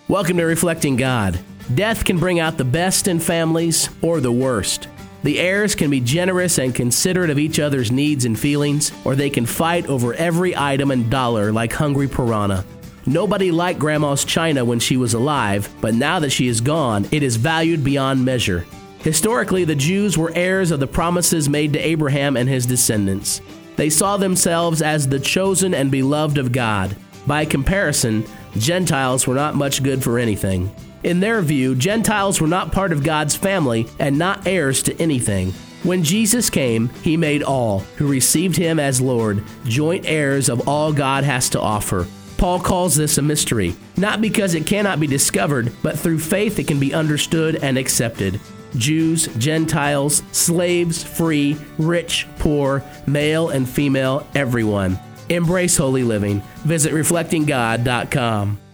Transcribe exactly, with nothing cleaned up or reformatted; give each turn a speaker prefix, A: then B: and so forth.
A: Welcome to Reflecting God. Death can bring out the best in families or the worst. The heirs can be generous and considerate of each other's needs and feelings, or they can fight over every item and dollar like hungry piranha. Nobody liked Grandma's china when she was alive, but now that she is gone, it is valued beyond measure. Historically, the Jews were heirs of the promises made to Abraham and his descendants. They saw themselves as the chosen and beloved of God. By comparison, Gentiles were not much good for anything. In their view, Gentiles were not part of God's family and not heirs to anything. When Jesus came, he made all who received him as Lord joint heirs of all God has to offer. Paul calls this a mystery, not because it cannot be discovered, but through faith it can be understood and accepted. Jews, Gentiles, slaves, free, rich, poor, male and female, everyone. Embrace holy living. Visit reflecting god dot com.